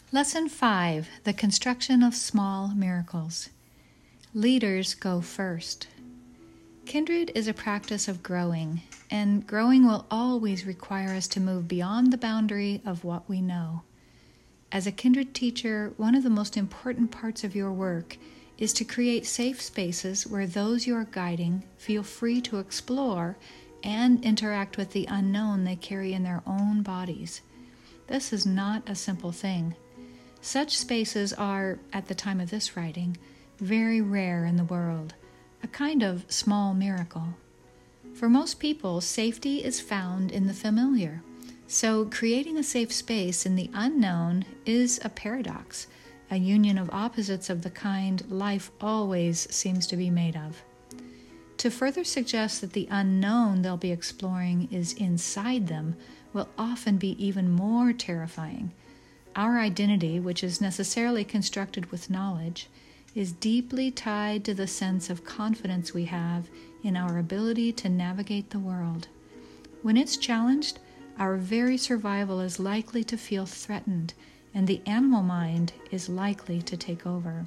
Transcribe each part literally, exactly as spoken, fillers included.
Lesson five, the construction of small miracles. Leaders go first. Kindred is a practice of growing, and growing will always require us to move beyond the boundary of what we know. As a Kindred teacher, one of the most important parts of your work is to create safe spaces where those you are guiding feel free to explore and interact with the unknown they carry in their own bodies. This is not a simple thing. Such spaces are, at the time of this writing, very rare in the world, a kind of small miracle. For most people, safety is found in the familiar, so creating a safe space in the unknown is a paradox, a union of opposites of the kind life always seems to be made of. To further suggest that the unknown they'll be exploring is inside them will often be even more terrifying. Our identity, which is necessarily constructed with knowledge, is deeply tied to the sense of confidence we have in our ability to navigate the world. When it's challenged, our very survival is likely to feel threatened, and the animal mind is likely to take over.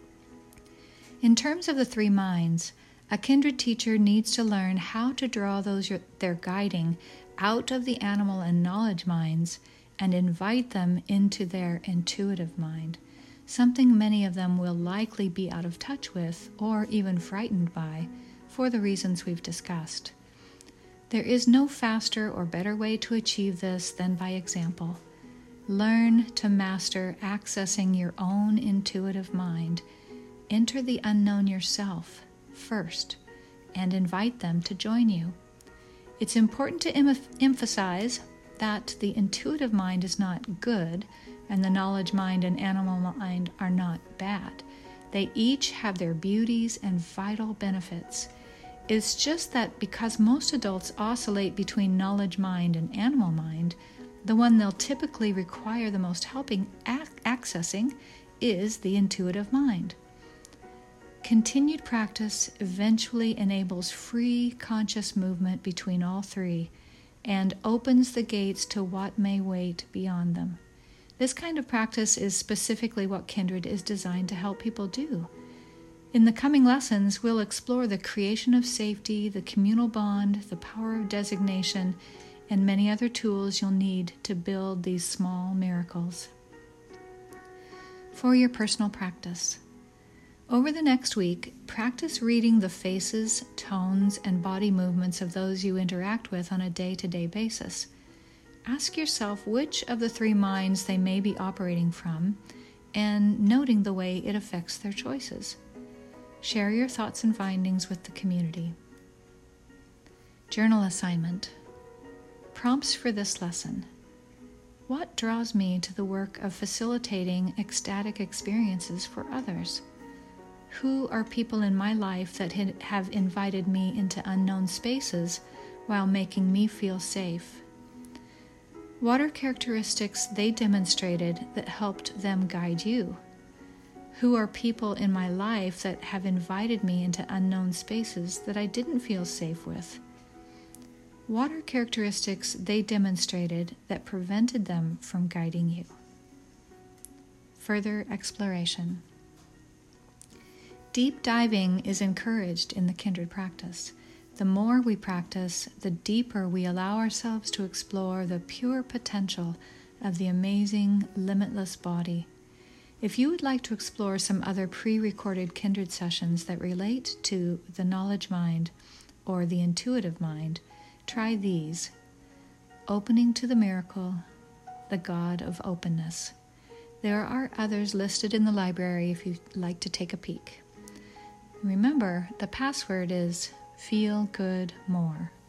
In terms of the three minds, a Kindred teacher needs to learn how to draw those they're guiding out of the animal and knowledge minds and invite them into their intuitive mind, something many of them will likely be out of touch with or even frightened by, for the reasons we've discussed. There is no faster or better way to achieve this than by example. Learn to master accessing your own intuitive mind. Enter the unknown yourself first and invite them to join you. It's important to em- emphasize that the intuitive mind is not good and the knowledge mind and animal mind are not bad. They each have their beauties and vital benefits. It's just that because most adults oscillate between knowledge mind and animal mind, the one they'll typically require the most helping ac- accessing is the intuitive mind. Continued practice eventually enables free conscious movement between all three and opens the gates to what may wait beyond them. This kind of practice is specifically what Kindred is designed to help people do. In the coming lessons, we'll explore the creation of safety, the communal bond, the power of designation, and many other tools you'll need to build these small miracles. For your personal practice, over the next week, practice reading the faces, tones, and body movements of those you interact with on a day-to-day basis. Ask yourself which of the three minds they may be operating from, and noting the way it affects their choices. Share your thoughts and findings with the community. Journal assignment. Prompts for this lesson. What draws me to the work of facilitating ecstatic experiences for others? Who are people in my life that have invited me into unknown spaces while making me feel safe? What are characteristics they demonstrated that helped them guide you? Who are people in my life that have invited me into unknown spaces that I didn't feel safe with? What are characteristics they demonstrated that prevented them from guiding you? Further exploration. Deep diving is encouraged in the Kindred practice. The more we practice, the deeper we allow ourselves to explore the pure potential of the amazing, limitless body. If you would like to explore some other pre-recorded Kindred sessions that relate to the knowledge mind or the intuitive mind, try these: Opening to the Miracle, the God of Openness. There are others listed in the library if you'd like to take a peek. Remember, the password is Feel Good More.